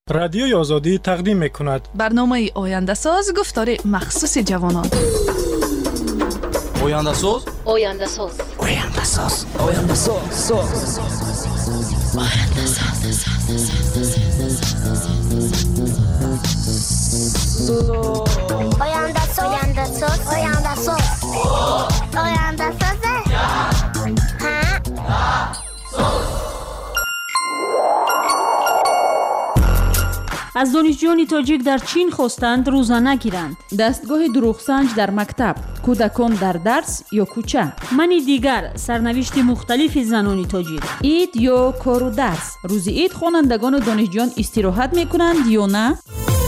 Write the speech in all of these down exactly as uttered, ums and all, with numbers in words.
رادیوی آزادی تقدیم می‌کند برنامه آینده ساز گفتار مخصوص جوانان. آینده ساز آینده ساز آینده ساز آینده ساز آینده ساز آینده ساز آینده ساز آینده ساز آینده ساز از دانشجویان تاجیک در چین خواستند روزه نگیرند. دستگاه دروغسنج در مکتب، کودکان در درس یا کوچه. منی دیگر، سرنوشت مختلف زنان تاجیک. عید یا کار و درس. روز عید خوانندگان و دانشجویان استراحت میکنند یا نه؟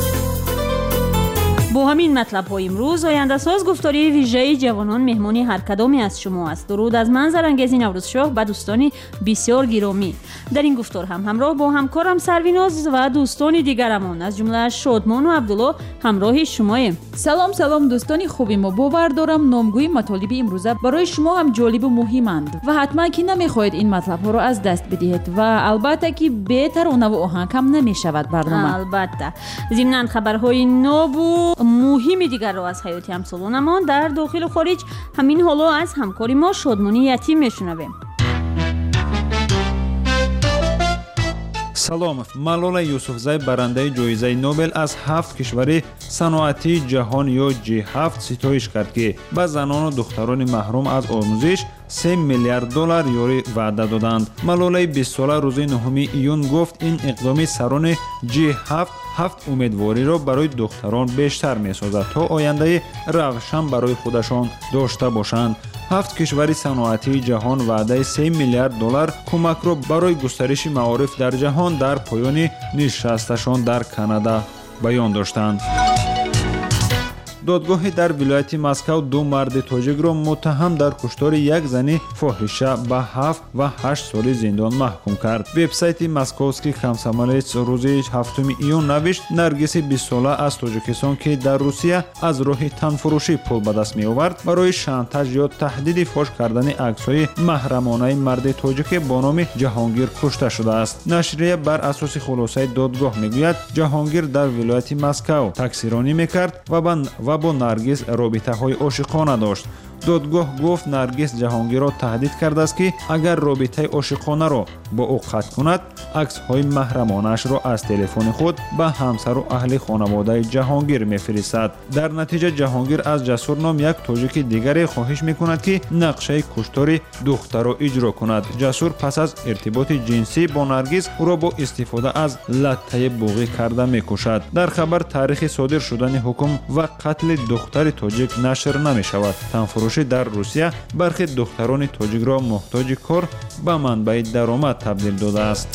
با همین مطلب های امروز آینده ساز گفتاری ویژه جوانان مهمانی هر کدامی از شما است. درود از من زرانگیز نوروز شاه و دوستان بسیار گرامی. در این گفتار هم همراه با همکارم سرویناز و دوستان دیگرمان از جمله شادمان و عبدالله همراه شماییم. سلام سلام دوستان خوبی ما. باور دارم نامگوی مطالب امروزه برای شما هم جالب و مهمند و حتما که نمیخواهید این مطلب ها رو از دست بدهید و البته که بهتر و نو آهنگ هم نمیشود برنامه. البته ضمن خبرهای نو و مهم دیگر را از حیات همسالانمان در داخل و خارج همین حالا از همکاری ما شادمانی یتیم میشنویم. салом. Малола Юсуфзай барандаи ҷоизаи Нобел аз ҳафт кишвари саноатии ҷаҳон ё ҷи ҳафт ситоиш кард, ки ба занону духтарони маҳрум аз омӯзиш се миллиард доллар ёрӣ ваъда доданд. Малолаи бистсола рӯзи нӯҳуми июн гуфт, ин иқдоми сарони ҷи ҳафт ҳафт умедвориро барои духтарон бештар месозад, то ояндаи равшан барои худашон дошта бошанд. ҳафт кишвари саноатии ҷаҳон ваъдаи се миллиард доллар кӯмакро барои густариши маориф дар ҷаҳон дар поёни нишасташон дар Канада баён доштанд. додгоҳи дар вилояти Москав ду марди тоҷикро муттаҳам дар куштори як зани фоҳиша ба ҳафт ва ҳашт соли зиндон маҳкум кард. Вебсайти Московский комсомолец рӯзи ҳафтуми июн навишт, Наргиси бистсола аз Тоҷикистон, ки дар Русия аз роҳи танфурӯшӣ пул ба даст меовард, барои шантаж ё таҳдиди фош кардани аксҳои маҳрамонаи марди тоҷике бо номи Ҷаҳонгир кушта шудааст. Нашрия бар асоси хулосаи додгоҳ мегӯяд, Ҷаҳонгир дар вилояти Москав таксиронӣ мекард ва ба бо Наргиз робитаҳои ошиқона дошт. додгоҳ гуфт, Наргиз Ҷаҳонгирро таҳдид кардааст, ки агар робитаи ошиқонаро бо ӯ қатъ кунад, аксҳои маҳрамонаашро аз телефони худ ба ҳамсару аҳли хонаводаи Ҷаҳонгир мефиристад. дар натиҷа Ҷаҳонгир аз Ҷасур ном як тоҷики дигаре хоҳиш мекунад, ки нақшаи куштори духтарро иҷро кунад. Ҷасур пас аз иртиботи ҷинсӣ бо Наргиз ӯро бо истифода аз латтаи буғӣ карда мекушад. дар хабар таърихи содир шудани ҳукм ва қатли духтари тоҷик нашр намешавад. танфурӯшӣ дар Русия бархи духтарони тоҷикро муҳтоҷи кор ба манбаи даромад табдил додааст.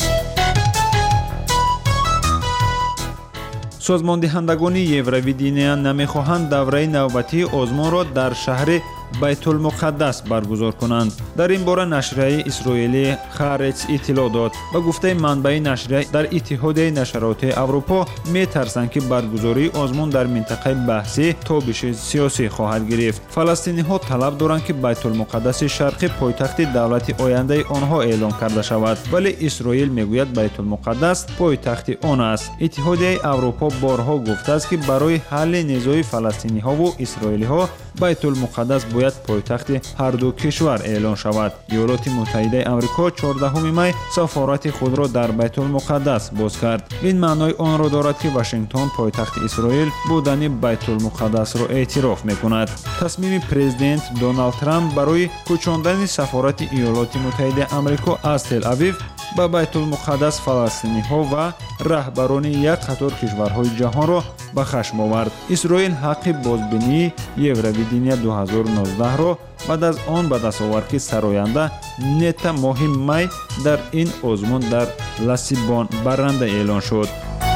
созмондиҳандагони Евровидения намехоҳанд давраи навбатии озмонро дар шаҳри байтулмуқаддас баргузор кунанд. дар ин бора нашрияи исроилӣ Хаарец иттилоъ дод. ба гуфтаи манбаи нашрия, дар иттиҳодияи нашаротии Аврупо метарсанд, ки баргузории озмон дар минтақаи баҳсӣ тобиши сиёсӣ хоҳад гирифт. фаластиниҳо талаб доранд, ки байтулмуқаддаси шарқӣ пойтахти давлати ояндаи онҳо эълон карда шавад, вале Исроил мегӯяд байтулмуқаддас пойтахти он аст. иттиҳодияи Аврупо борҳо гуфтааст, ки барои ҳалли низои фаластиниҳову исроилиҳо байтулмуқаддас бояд пойтахти ҳарду кишвар эълон шавад. иёлоти муттаҳидаи амрико чордаҳуми май сафорати худро дар байтулмуқаддас боз кард. ин маънои онро дорад, ки Вашингтон пойтахти Исроил будани байтулмуқаддасро эътироф мекунад. тасмими президент Доналд Трамп барои кӯчондани сафорати иёлоти муттаҳидаи амрико аз Тел-Авив ба байтулмуқаддас фаластиниҳо ва раҳбарони як қатор кишварҳои ҷаҳонро ба хашм овард. Исроил ҳаққи бозбинии Евровидения ду ҳазору нуздаҳ-ро баъд аз он ба даст овард, ки сароянда Нета моҳи май дар ин озмун дар Лассибон барранда эълон шуд.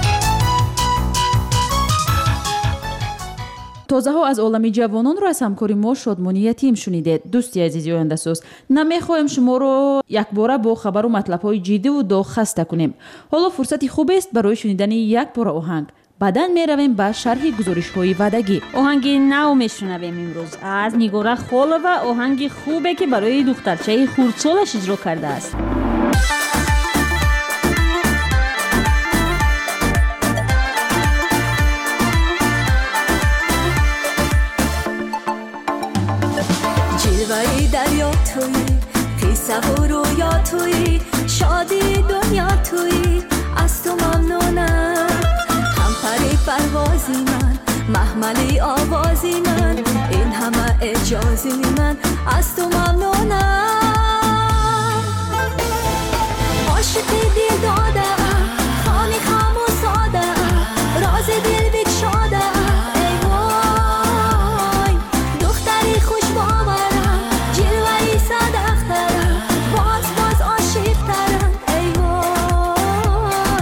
тозаҳо аз олами ҷавононро аз ҳамкори мо Шодмони Ятим шунидед. дӯсти азизи ояндасоз, намехоҳем шуморо якбора бо хабару матлабҳои ҷиддиву доғ хаста кунем. ҳоло фурсати хубест барои шунидани якбора оҳанг. баъдан меравем ба шарҳи гузоришҳои ваъдагӣ. оҳанги нав мешунавем имрӯз аз Нигора Холова, оҳанги хубе ки барои духтарчаи хурдсолаш иҷро кардааст. قصه و رویا توی شادی دنیا توی از تو ممنونم هم پری پروازی من محملی آوازی من این همه اجازی من از تو ممنونم عاشقی دل دادم خامی خم و ساده راز دل بگشاده ای وای دختری خوش باورم جلوهی صدقترم باز باز عاشقترم ای وای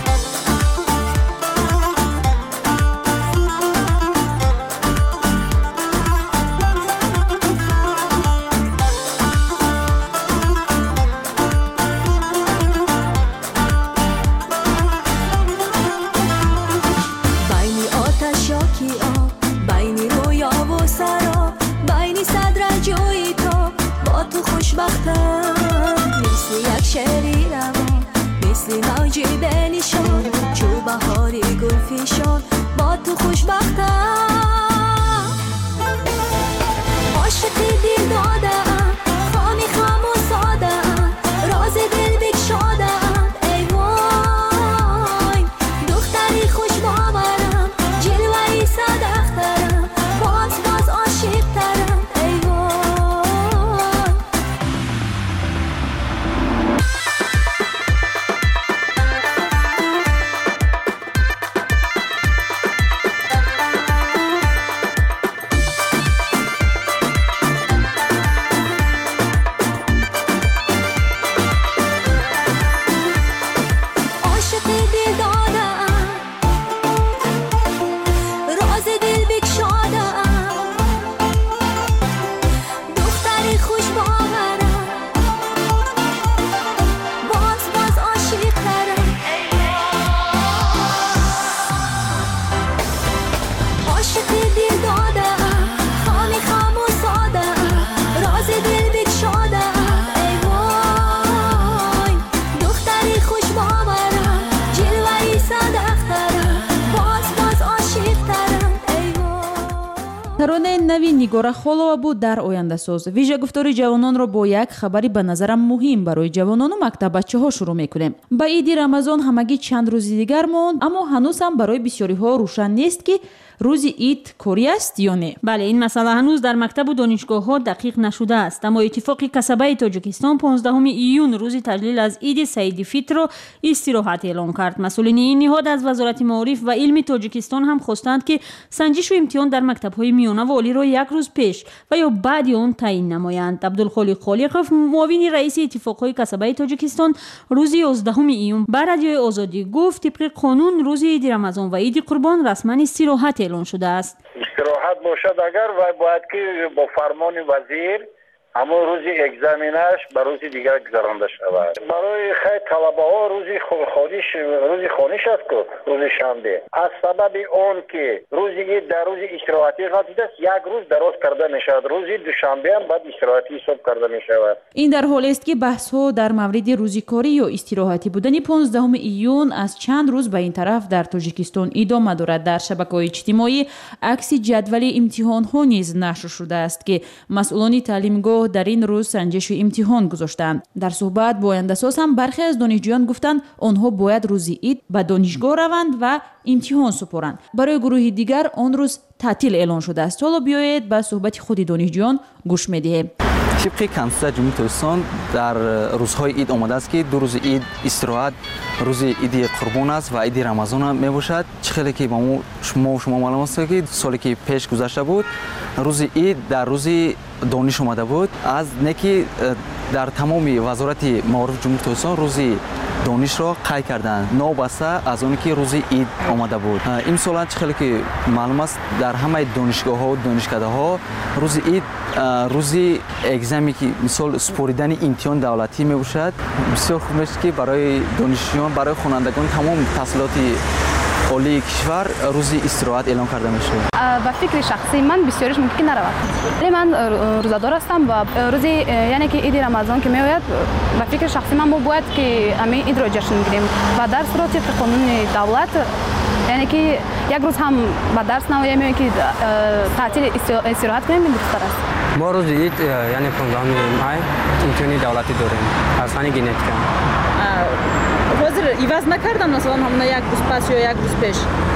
مثل یک شعری روان مثل موجی بنشان چو بهاری گل فشان با تو خوشبختم عاشقی دل دادم خامی خم و سادم راز دل بگشادم ای وای دختری خوش باورم جلوهی صدقترم باز باز عاشقترم ای وای таронаи нави нигора холова буд дар ояндасоз. вижа гуфтори ҷавононро бо як хабари ба назарам муҳим барои ҷавонону мактаббачаҳо шурӯъ мекунем. ба иди рамазон ҳамагӣ чанд рӯзи дигар монд, аммо ҳанӯз ҳам барои бисёриҳо рӯшан нест ки рӯзи ид корӣ аст ё не. бале ин масъала ҳанӯз дар мактабу донишгоҳҳо дақиқ нашудааст, аммо иттифоқи касабаи тоҷикистон понздаҳуми июн рӯзи таҷлил аз иди саиди фитрро истироҳат эълон кард. масъулини ин ниҳод аз вазорати маориф ва илми тоҷикистон ҳам хостанд ки санҷишу имтиҳон дар мактабҳои миёнаву олиро як рӯз пеш ва ё баъди он таъин намоянд. абдулхолиқ холиқов, муовини раиси иттифоқҳои касабаи тоҷикистон, рӯзи ёздаҳуми июн ба радиои озодӣ гуфт тибқи қонун рӯзи иди рамазон ва иди қурбон расман истироҳат эълон шудааст. истироҳат бошад агар вай бояд ки бо фармони вазир ҳамон рӯзи экзаменаш ба рӯзи дигар гузаронда шавад. барои хай талабаҳо рӯзи хониш рӯзи хониш аст ку рӯзи шанбе. аз сабаби он ки рӯзи ид дар рӯзи истироҳатӣ қадидааст, як рӯз дароз карда мешавад. рӯзи душанбе ҳам баъд истироҳатӣ ҳисоб карда мешавад. ин дар ҳолест ки баҳсҳо дар мавриди рӯзи корӣ ё истироҳатӣ будани понздаҳуми июн аз чанд рӯз ба ин тараф дар тоҷикистон идома дорад. дар шабакаҳои иҷтимоӣ акси ҷадвали имтиҳонҳо низ нашр шудааст ки масъулони таълимгоҳ дар ин рӯз санҷишу имтиҳон гузоштанд. дар суҳбат бо ояндасоз ҳам бархе аз донишҷӯён гуфтанд онҳо бояд рӯзи ид ба донишгоҳ раванд ва имтиҳон супоранд. барои гурӯҳи дигар он рӯз таътил эълон шудааст. ҳоло биёед ба суҳбати худи донишҷӯён гӯш медиҳем. طبق کنسیل جمهوری تاجیکستان در روزهای عید آمده است که دو روز عید استراحت روز عید قربان است و عید رمضان هم میباشد. چه خیلی که با شما شما معلوم است که سالی که پیش گذشته بود روز عید در روز دانش آمده بود. از نکی در تمام وزارت معارف جمهوری تاجیکستان روز دانش را قید کردند نوبسته از اون که روز عید آمده بود. این سال چه خیلی که معلوم است در همه دانشگاه ها و دانشکده ها روز عید روز اگزمی که مثال سپوریدن امتحان دولتی می باشد. بسیار خوب است که برای دانشجویان برای خوانندگان تمام تحصیلات عالی کشور روزی استراحت اعلام کرده میشه. و فکر شخصی من بسیارش ممکن نرود. ولی من روزدار هستم و روزی یعنی که عید رمضان که میآید و فکر شخصی من باید که همین عید را جشن بگیریم و در صورت قانون دولت یعنی که یک روز هم به درس نمیایم که تعطیل استراحت کنیم بهتر است. ما روز عید یعنی پانزدهم مای امتحان دولتی داریم از فن ژنتیک. حاضر ایواز نکردم مثلا همون یک روز پس یا یک روز پیش؟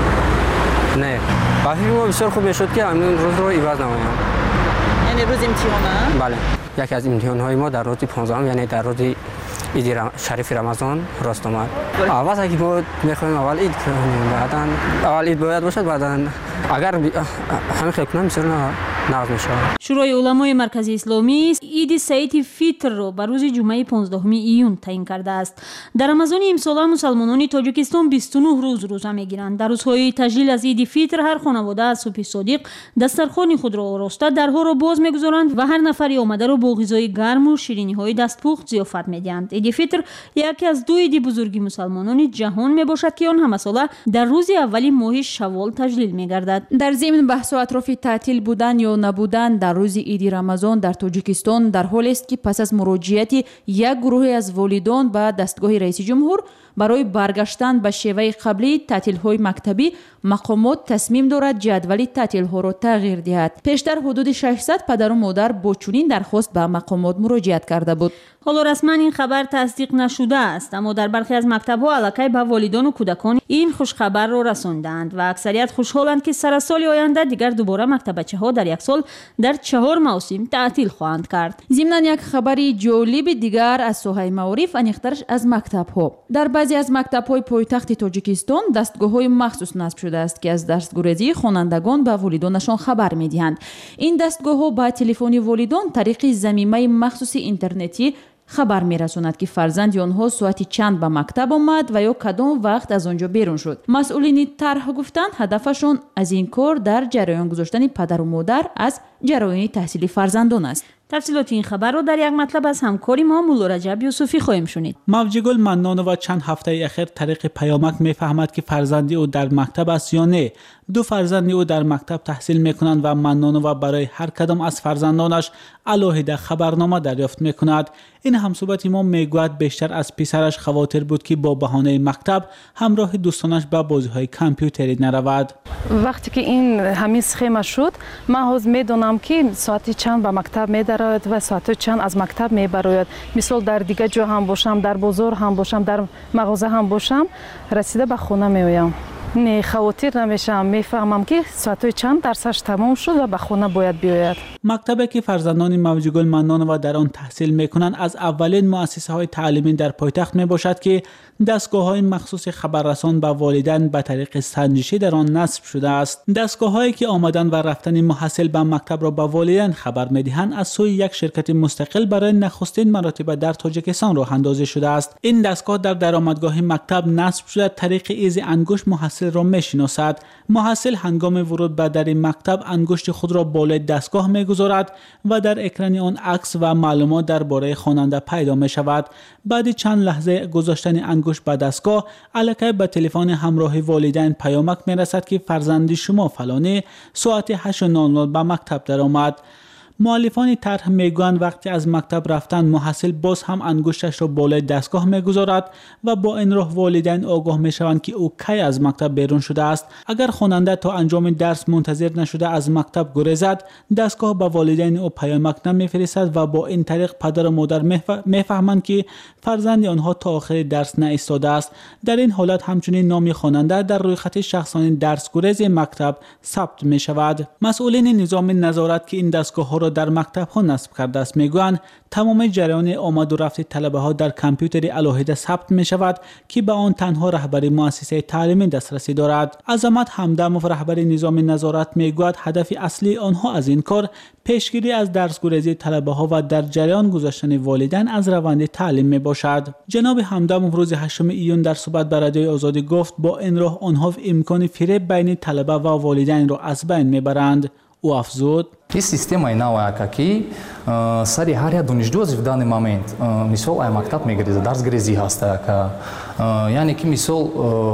نه. وقتی ما بسیار خوب شد که همین روز رو ایواز نماییم. یعنی روز امتحانه؟ بله. یکی از امتحان‌های ما در روز پانزدهم یعنی در روز عید شریف رمضان راست اومد. اول اگه ما می‌خوایم اول عید کنیم بعداً اول عید باید باشد بعداً اگر همین خیلی کنم بسیار نقض میشه. شورای علمای مرکزی اسلامی عید سعید فیتر رو بر روز جمعه پانزدهم ایون تعیین کرده است. در رمضان امسال مسلمانان تاجیکستان بیست و نه روز روزه میگیرند. در روزهای تجلیل از عید فیتر هر خانواده از صبح صادق دسترخوان خود را آراسته درها را باز میگذارند و هر نفری آمده را با غذای گرم و شیرینی‌های دستپخت ضیافت میدهند. عید فیتر یکی از دو عید بزرگ مسلمانان جهان میباشد که آن همه ساله در روز اولی ماه شوال تجلیل میگردد. در ضمن بحث و اطراف تعطیل بودن یا نبودن در روز عید رمضان در تاجیکستان در حالی است که پس از مراجعت یک گروه از والدان به دستگاه رئیس جمهور برای برگشتن به شیوه قبلی تعطیل‌های مکتبی، مقامات تصمیم دارد جدول تعطیل‌ها را تغییر دهد. پیشتر حدود ششصد پدر و مادر با چنین درخواست به مقامات مراجعت کرده بود. حالا رسما این خبر تصدیق نشده است، اما در برخی از مکتب‌ها الکی به والدان و کودکان این خوشخبر را رساندند و اکثریت خوشحالند که سر سال آینده دیگر دوباره مکتبچه‌ها در یک سال در چهار موسم تعطیل خواهند کرد. ضمناً یک خبری جالب دیگر از ساحه معارف انیخترش از مکتب‌ها. در بعضی از مکتب‌های پایتخت تاجیکستان دستگاه‌های مخصوص نصب شده است که از درس‌گریزی خوانندگان به والدانشان خبر می‌دهند. این دستگاه‌ها با تلفن والدان طریق ضمیمه مخصوص اینترنتی خبر می‌رساند که فرزند آنها ساعتی چند به مکتب آمد و یا کدام وقت از آنجا بیرون شد. مسئولین طرح گفتند هدفشان از این کار در جریان گذاشتن پدر و مادر از جریان تحصیلی فرزندان است. تفصیلات این خبر را در یک مطلب از همکاری ما مولا رجب یوسفی خواهیم شنید. موجیگل منانووا چند هفته اخیر طریق پیامک میفهمد که فرزندی او در مکتب است یا نه. دو فرزند او در مکتب تحصیل میکنند و منانووا برای هر کدام از فرزندانش علاهده خبرنامه دریافت میکند. این همصحبت ما میگوید بیشتر از پسرش خواطر بود که با بهانه مکتب همراه دوستانش به بازی‌های کامپیوتری نرود. وقتی که این همین سخیمه شد من هنوز میدونم که ساعتی چند به مکتب میدراید و ساعت چند از مکتب میبراید. مثال در دیگه جا هم باشم، در بازار هم باشم، در مغازه هم باشم، رسیده به خونه میایم. نه خواطر نمیشم، میفهمم که ساعت چند درسش تمام شد و به خونه باید بیاید. مکتبی که فرزندان موجیگل منانووا در آن تحصیل میکنند از اولین مؤسسه های تعلیمی در پایتخت میباشد که دستگاه های مخصوص خبررسان به والدین به طریق سنجشی در آن نصب شده است. دستگاه هایی که آمدن و رفتن محصل به مکتب را به والدین خبر میدهند از سوی یک شرکت مستقل برای نخستین مراتب در تاجیکستان راه اندازی شده است. این دستگاه در درآمدگاه مکتب نصب شده طریق ایز انگشت محصل را میشناسد. محصل هنگام ورود به در مکتب انگشت خود را بالای دستگاه میگذارد و در اکران آن عکس و معلومات درباره خواننده پیدا می شود. بعد چند لحظه گذاشتن انگشت به دستگاه الکی به تلفن همراه والدین پیامک می رسد که فرزند شما فلانی ساعت هشت و نود دقیقه به مکتب درآمد. مؤلفان طرح میگویند وقتی از مکتب رفتن محصل باز هم انگشتش را بالای دستگاه میگذارد و با این راه والدین آگاه میشوند که او کی از مکتب بیرون شده است. اگر خواننده تا انجام درس منتظر نشده از مکتب گریزد دستگاه به والدین او پیامک نمیفرستد و با این طریق پدر و مادر میفهمند که فرزند آنها تا آخر درس نایستاده است. در این حالت همچنین نام خواننده در رویخط شخصانی درس گریز مکتب ثبت می شود. مسئولین نظام نظارت که این دستگاه ها در مکتب ها نصب کرده است میگویند تمام جریان آمد و رفت طلبه ها در کامپیوتر علاهده ثبت می شود که به آن تنها رهبری مؤسسه تعلیمی دسترسی دارد. عظمت همدموف رهبر نظام نظارت میگوید هدف اصلی آنها از این کار پیشگیری از درس‌گریزی طلبه ها و در جریان گذاشتن والدین از روند تعلیم می باشد. جناب همدموف روز هشتم ایون در صحبت با رادیوی آزادی گفت با این راه آنها امکان فریب بین طلبه و والدین را از بین میبرند. او افزود И система иная, какие сари харя дуниждоз в данный момент мисол ай мактаб мегриза дарс грези хаста ка яъне ки мисол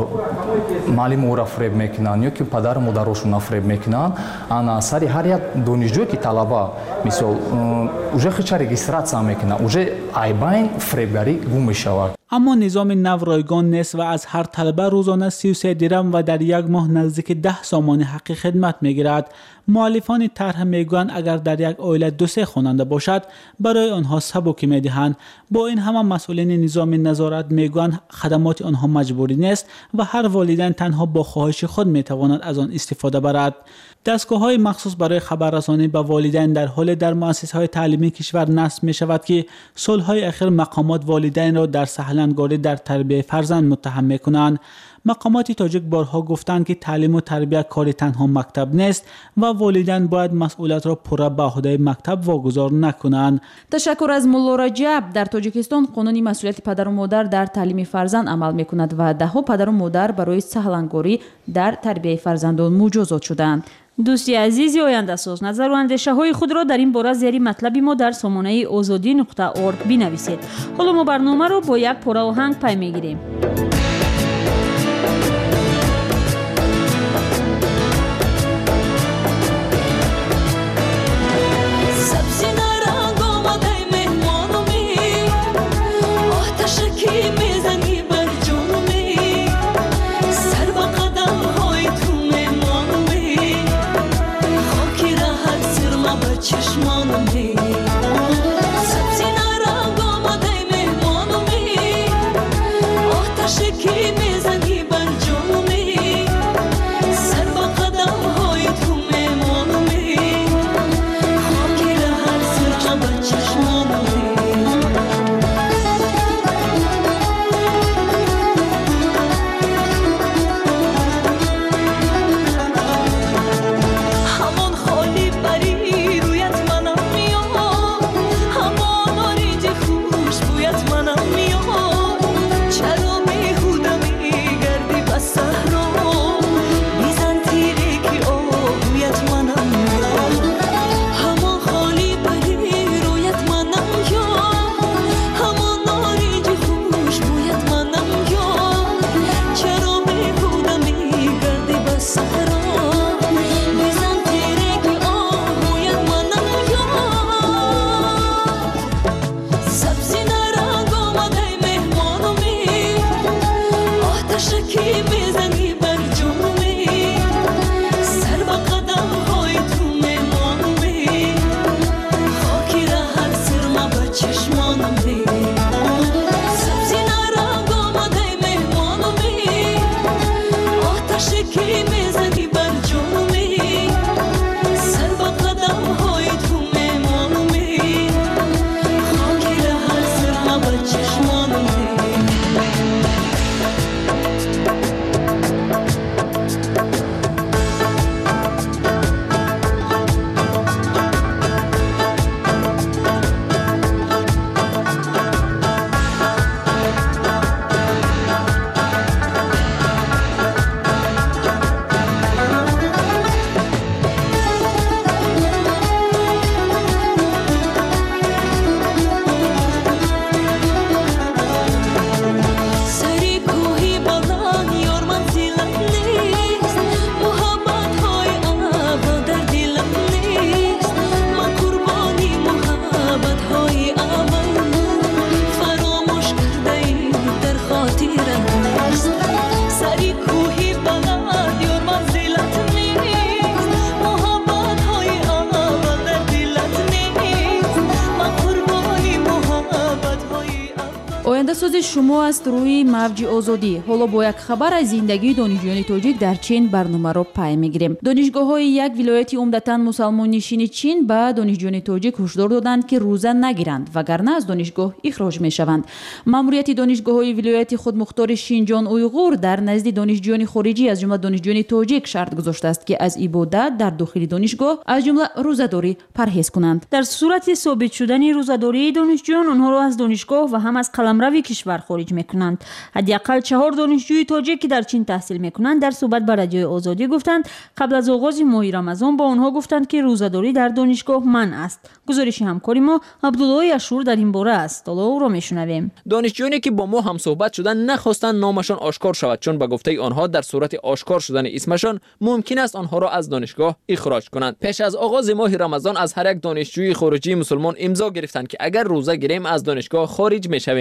маълимура фреб мекунанд ё ки падару модарошуна фреб мекунанд ана сари ҳар як донишҷӯе ки талаба мисол уже хича регистратсия мекунад уже айбайн фребгарӣ гум мешавад. اما نظام نو رایگان نیست و از هر طلبه روزانه سی و سه درم و در یک ماه نزدیک ده سامان حقی خدمت میگیرد. مؤلفان طرح میگویند اگر در یک عائله دو سه خواننده باشد برای آنها سبکی میدهند. با این همه مسئولین نظام نظارت میگویند خدمات آنها مجبوری نیست و هر والدین تنها با خواهش خود میتواند از آن استفاده برد. دستگاه‌های مخصوص برای خبررسانی به والدین در حال در مؤسسه‌های تعلیمی کشور نصب می‌شود که سال‌های اخیر مقامات والدین را در سهلنگاری در تربیت فرزند متهم می‌کنند. مقامات تاجیک بارها گفتند که تعلیم و تربیت کار تنها مکتب نیست و والدین باید مسئولیت را پوره به عهده مکتب واگذار نکنند. تشکر از مولا رجب. در تاجیکستان قانون مسئولیت پدر و مادر در تعلیم فرزند عمل می‌کند و ده‌ها پدر و مادر برای سهلنگاری در تربیت فرزندان مجازات شدند. دوستی عزیزی آینده ساز، نظر و اندیشه های خود را در این باره زیر مطلبی ما در سامانه آزادی نقطه اورگ بنویسید. حالا ما برنامه را با یک پاره آهنگ پی میگیریم. سوز شما است روی موج آزادی. حالا با یک خبر از زندگی دانشجویان تاجیک در چین برنامه را پی میگیریم. دانشگاه‌های یک ولایت عمدتاً مسلمان نشین چین به دانشجویان تاجیک هشدار دادند که روزه نگیرند وگرنه از دانشگاه اخراج میشوند. ماموریت دانشگاه‌های ولایت خودمختار شینجان اویغور در نزد دانشجویان خارجی از جمله دانشجویان تاجیک شرط گذاشته است که از عبادت در داخل دانشگاه از جمله روزه‌داری پرهیز کنند. در صورت ثابت شدن روزه‌داری دانشجویان آنها را از دانشگاه و هم از قلمرو کشور خارج میکنند. حداقل چهار دانشجوی تاجیک که در چین تحصیل میکنند در صحبت با رادیوی آزادی گفتند قبل از آغاز ماه رمضان با آنها گفتند که روزه‌داری در دانشگاه منع است. گزارش همکاری ما عبدالله اشور در این باره است. حالا او را میشنویم. دانشجویانی که با ما هم صحبت شدند نخواستند نامشان آشکار شود چون به گفته آنها در صورت آشکار شدن اسمشان ممکن است آنها را از دانشگاه اخراج کنند. پیش از آغاز ماه رمضان از هر یک دانشجوی خارجی مسلمان امضا گرفتند که اگر روزه گیریم از دانشگاه خارج میشویم. ما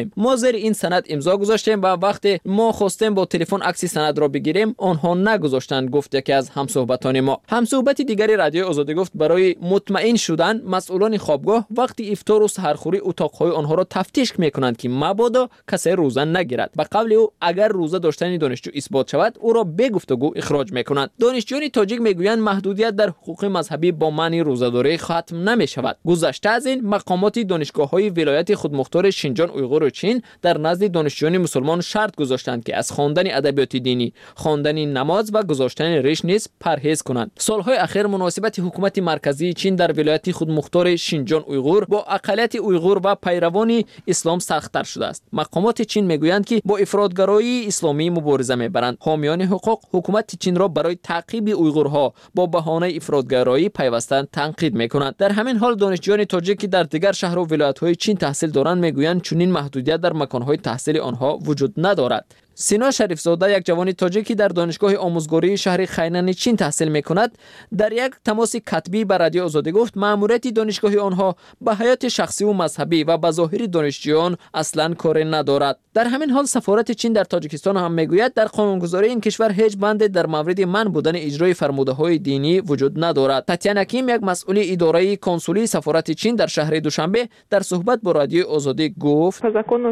زیر این سند امضا گذاشتیم و وقتی ما خواستیم با تلفن عکس سند را بگیریم آنها نگذاشتند، گفت یکی از همصحبتان ما. همصحبت دیگری رادیو آزادی گفت برای مطمئن شدن مسئولان خوابگاه وقتی افطار و سحرخوری اتاقهای آنها را تفتیش میکنند که مبادا کسی روزه نگیرد. به قول او اگر روزه داشتن دانشجو اثبات شود او را به گفتگو اخراج میکنند. دانشجویان تاجیک میگویند محدودیت در حقوق مذهبی با معنی روزه‌داری ختم نمیشود. گذشته از این مقامات دانشگاه‌های ولایت خودمختار شینجان اویغور چین در نزد دانشجویان مسلمان شرط گذاشتند که از خواندن ادبیات دینی، خواندن نماز و گذاشتن ریش نیز پرهیز کنند. سالهای اخیر مناسبت حکومت مرکزی چین در ولایت خودمختار شینجان اویغور با اقلیت اویغور و پیروان اسلام سخت‌تر شده است. مقامات چین میگویند که با افراطگرایی اسلامی مبارزه میبرند. حامیان حقوق حکومت چین را برای تعقیب اویغورها با بهانه افراطگرایی پیوسته تنقید میکنند. در همین حال دانشجویان تاجیک که در دیگر شهر و ولایت‌های چین تحصیل دارند میگویند چنین محدودیت در مکان‌های تحصیل آنها وجود ندارد. سینا شریف زاده یک جوان تاجیکی در دانشگاه آموزگاری شهر خینان چین تحصیل میکند در یک تماس کتبی با رادیو آزادی گفت مأموریت دانشگاه آنها به حیات شخصی و مذهبی و به ظاهر دانشجویان اصلا کاری ندارد. در همین حال سفارت چین در تاجیکستان هم میگوید در قانونگذاری این کشور هیچ بند در مورد منع بودن اجرای فرموده‌های دینی وجود ندارد. تاتیانا کیم یک مسئول اداره کنسولی سفارت چین در شهر دوشنبه در صحبت با رادیو آزادی گفت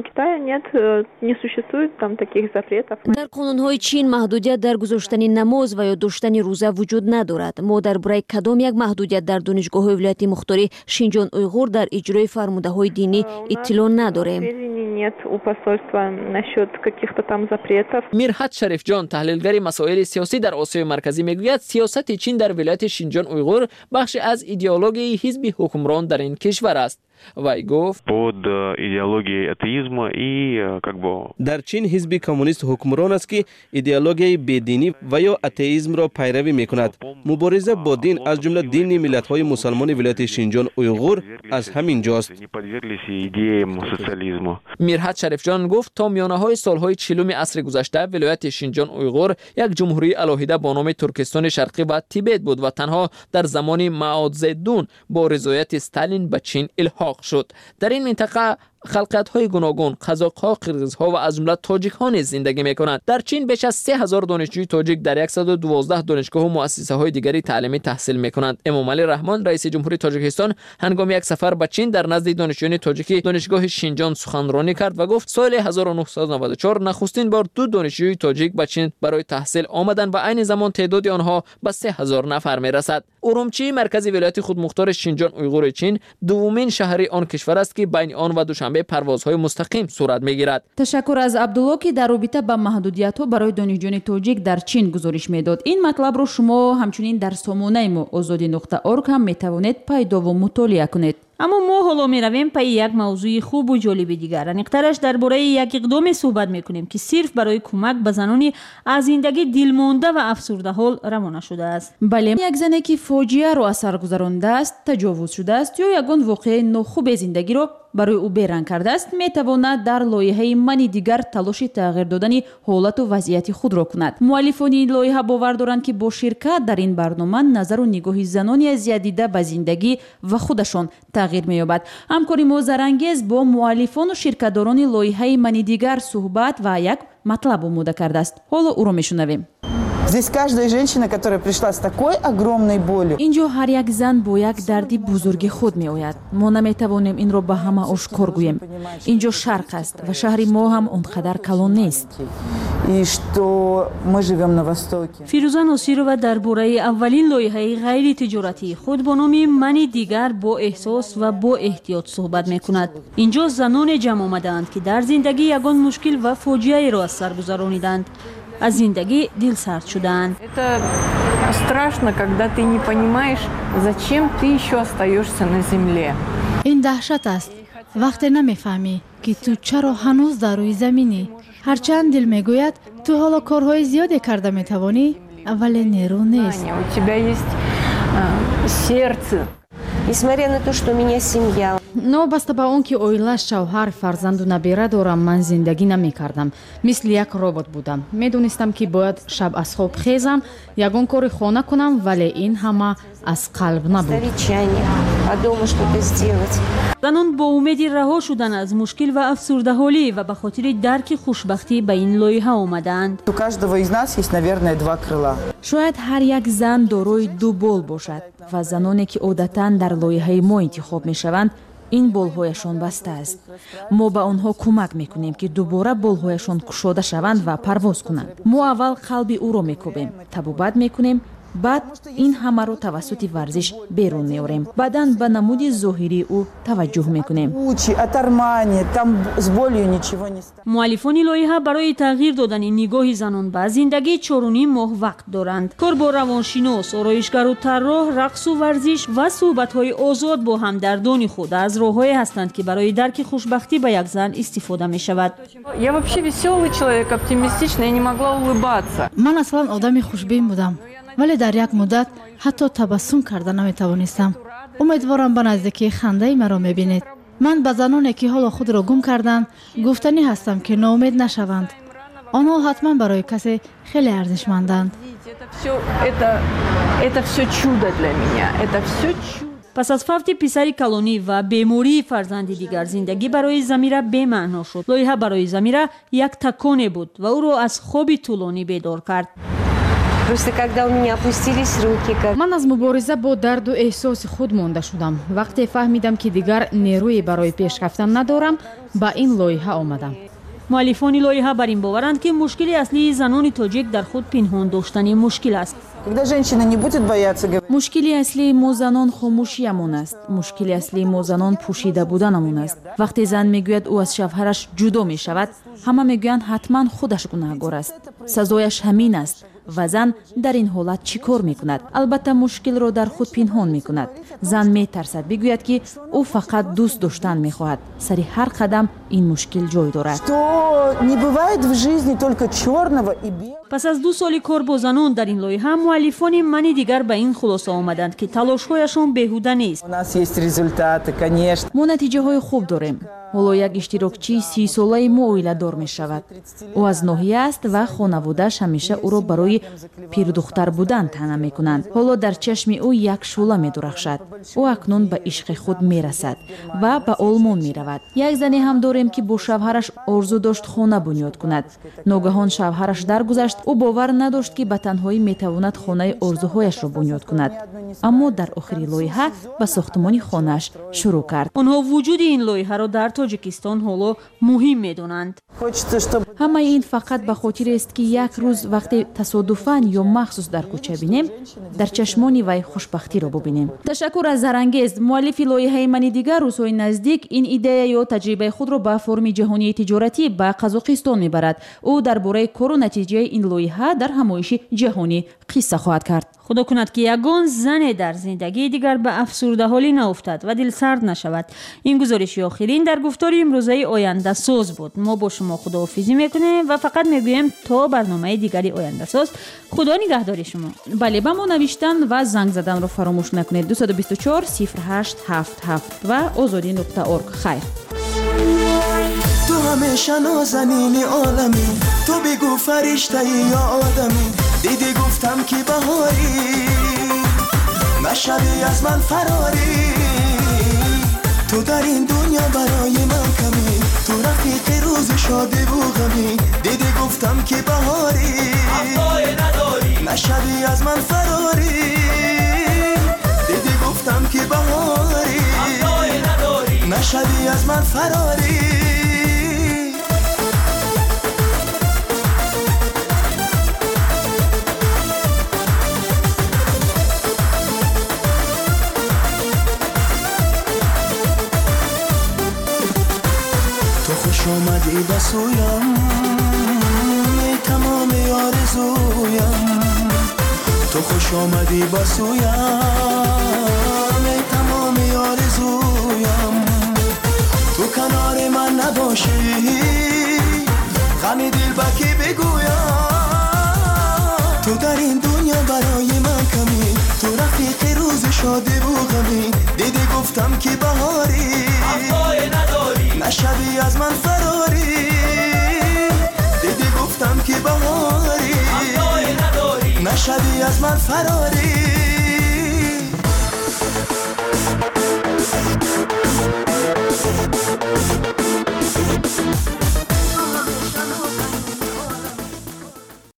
در قانون‌های چین محدودیت در گذاشتن نماز و یا داشتن روزه وجود ندارد. ما در برای کدام یک محدودیت در دانشگاه‌های ولایت مختار شینجان اویغور در اجرای فرموده‌های دینی اطلاع نداریم. میرحت شریف جان تحلیلگر مسائل سیاسی در آسیای مرکزی میگوید سیاست چین در ولایت شینجان اویغور بخشی از ایدئولوژی حزب حکمران در این کشور است. وی گفت در چین حزب کمونیست حکمران است که ایدئولوژی بیدینی و یا اتئیسم را پیروی میکند. مبارزه با دین از جمله دین ملت‌های مسلمان ولایت شینجان اویغور از همین جاست. میرحت شریف جان گفت تا میانه‌های سال‌های چهلم عصر گذشته ولایت شینجان اویغور یک جمهوری علاهیده با نام ترکستان شرقی و تیبت بود و تنها در زمان معاد زیدون با رضایت استالین به چین الحاق شد. در این منطقه خلقت‌های گوناگون، قزاق‌ها، قرغیزها و از جمله تاجیک‌ها نیز زندگی می‌کنند. در چین بیش از سه هزار دانشجوی تاجیک در صد و دوازده دانشگاه و مؤسسه‌های دیگری تعلیمی تحصیل می‌کنند. امامعلی رحمان رئیس جمهوری تاجیکستان هنگام یک سفر به چین در نزد دانشجویان تاجیکی دانشگاه شینجان سخنرانی کرد و گفت سال هزار و نهصد و نود و چهار نخستین بار دو دانشجوی تاجیک به چین برای تحصیل آمدند و عین زمان تعداد آنها به سه هزار نفر می‌رسد. ارومچی مرکز ولایت خودمختار شینجان اویغور چین دومین شهر آن کشور است که بین آن و دوشنبه پروازهای مستقیم صورت میگیرد. تشکر از عبدالله که در رابطه با محدودیت‌ها برای دانشجویان تاجیک در چین گزارش میداد. این مطلب را شما همچنین در سامانه ما آزادی نقطه اورگ هم میتوانید پیدا و مطالعه کنید. اما ما حالا میرویم پای یک موضوع خوب و جالب دیگر. انقدرش درباره یک اقدام صحبت میکنیم که صرف برای کمک به زنانی از زندگی دلمانده و افسرده حال روانه شده است. بله، یک زنی که فاجعه را اثر گذرانده است، تجاوز شده است یا یگان واقعه ناخوب زندگی را برای او بیرنگ کرده است، میتواند در لایحه من دیگر تلاش تغییر دادن حالت و وضعیت خود را کند. مؤلفان این لایحه باور دارند که با شرکت در این برنامه نظر و نگاه زنانی از دیده به زندگی و خودشان تغییر می‌یابد. همکاری ما زرانگیز با مؤلفان و شرکت‌داران لایحه من دیگر صحبت و یک مطلب آماده کرده است. حالا او را میشنویم. Здесь каждая женщина, которая пришла с такой огромной болью. اینجا هر یک زن با یک دردی بزرگ خود می آید. ما نمیتوانیم این را به همه آشکار گوییم. اینجا شرق است و شهر ما هم اونقدر کلان نیست. И что мы живем на востоке. فیروزه ناصرова درباره اولین لایحه غیر تجارتی خود با نام من دیگر با احساس و با احتیاط صحبت میکند. اینجا زنان جمع آمدند که در زندگی یگان مشکل و فاجعه را از سر گذرانیدند. از زندگی دل سرد شدند. Это страшно, когда ты не понимаешь, зачем ты еще остаешься на земле. این دهشت است. وقتی نمیفهمی که تو چرا هنوز در روی زمینی. هرچند دل میگوید تو حالا کارهای زیادی کرده میتوانی، ولی نیرو نیست. У тебя есть сердце. Несмотря на то, что у меня семья. نابسته به اون که اویلا شوهر فرزند و نبیره دارم، من زندگی نمی کردم. مثل یک ربات بودم. میدونستم که باید شب از خواب خیزم، یگان کار خانه کنم، ولی این همه از قلب نبود. زنان با امید رها شدن از مشکل و افسردگی و به خاطر درک خوشبختی به این لایحه آمدند. У каждого из нас есть, наверное, два крыла. شاید هر یک زن دارای دو بال باشد و زنانی که عادتاً در لایحه ما انتخاب میشوند این بالهایشان بسته است. ما به آنها کمک میکنیم که دوباره بالهایشان گشوده شوند و پرواز کنند. ما اول قلب او را میکوبیم، طبابت میکنیم، بعد این همه رو توسط ورزش بیرون میاریم. بعداً به نمود ظاهری او توجه میکنیم. مؤلفان لایحه برای تغییر دادن نگاه زنان به زندگی چهار و نیم ماه وقت دارند. کار با روانشناس، آرایشگر و طراح، رقص و ورزش و صحبت‌های آزاد با همدردان خود از راه‌هایی هستند که برای درک خوشبختی به یک زن استفاده می‌شود. Я вообще веселый человек, оптимистичный, я не могла улыбаться. من اصلا آدم خوشبین بودم، ولی در یک مدت حتی تبسم کرده نمیتوانستم. امیدوارم به نزدیکی خنده مرا میبینید. من به زنانی که حالا خود را گم کردند گفتنی هستم که ناامید نشوند. آنها حتما برای کسی خیلی ارزشمندند. پس از فوت پسر کلونی و بیماری فرزند دیگر زندگی برای زمیره بی‌معنا شد. لایحه برای زمیره یک تکانی بود و او را از خواب طولانی بیدار کرد. من از مبارزه با درد و احساس خود مانده شدم. وقتی فهمیدم که دیگر نیروی برای پیش رفتن ندارم، با این لایحه آمدم. مؤلفان لایحه بر این باورند که مشکل اصلی زنان تاجیک در خود پنهان داشتن مشکل است. مشکلی اصلی ما زنان خاموشیمون است. مشکلی اصلی ما زنان پوشیده بودنمون است. وقتی زن میگوید او از شوهرش جدا میشود، همه میگویند حتما خودش گناهکار است. سزایش همین است. و زن در این حالت چی کار میکند؟ البته مشکل را در خود پنهان میکند. زن میترسد بگوید که او فقط دوست داشتن میخواهد. سری هر قدم این مشکل جای دارد. پس از دو سال کار با زنان در این لایحه، مؤلفان منی دیگر به این خلاصه آمدند که تلاش‌هایشان بیهوده نیست. ما نتیجه های خوب داریم. حالا یک اشتراکچی سی ساله ما اویله دار می شود. او از ناحیه است و خانواده‌اش همیشه او را برای پیر دختر بودن تنه می کنند. حالا در چشم او یک شعله می درخشد. او اکنون به عشق خود می رسد و به آلمان می رود. یک زنی هم داریم که با شوهرش آرزو داشت خانه بنیاد کند. ناگهان شوهرش درگذشت. او باور نداشت که به تنهایی می تواند خانه آرزوهایش را بنیاد کند. اما در آخر لایحه به ساختمان خانه‌اش شروع کرد. آنها وجود این لایحه را در تاجیکستان حالا مهم می‌دانند. همه این فقط به خاطر است که یک روز وقتی تصادفاً یا مخصوص در کوچه بینیم، در چشمان وی خوشبختی را ببینیم. تشکر از زرانگیز مؤلف لایحه من دیگر روزهای نزدیک این ایده یا تجربه خود را به فرم جهانی تجارتی به قزاقستان میبرد. او درباره کار و نتیجه این لایحه در همایش جهانی قصه خواهد کرد. خدا کند که یگان زن در زندگی دیگر به افسرده حالی نیفتد و دل سرد نشود. این گزارش آخرین در گفتار امروزه آینده ساز بود. ما با شما خداحافظی میکنیم و فقط میگوییم تا برنامه دیگری آینده ساز. خدا نگهدار شما. بله، با ما نوشتن و زنگ زدن رو فراموش نکنید. دو دو چهار صفر هشت هفت هفت و آزادی نقطه اورگ. خیر. تو همیشه نازنین عالمی، تو بگو فرشته یا آدمی، دیدی گفتم که بهاری نشوی از من فراری. تو در این دنیا برای من کمی، تو رفیق روز شادی و غمی، دیدی گفتم که بهاری نشوی از من فراری. دیدی گفتم که بهاری نشوی از من فراری. اومدی بسویم ای تمام آرزویم، تو خوش آمدی بسویم ای تمام آرزویم. تو کنار من نباشی غم دل با کی بگویم. تو در این دنیا برای من کمی، تو رفیق روز شادی و غمی، دیدی گفتم که بهاری نشوی از من فراری. دیدی گفتم که بهاری نشوی از من فراری.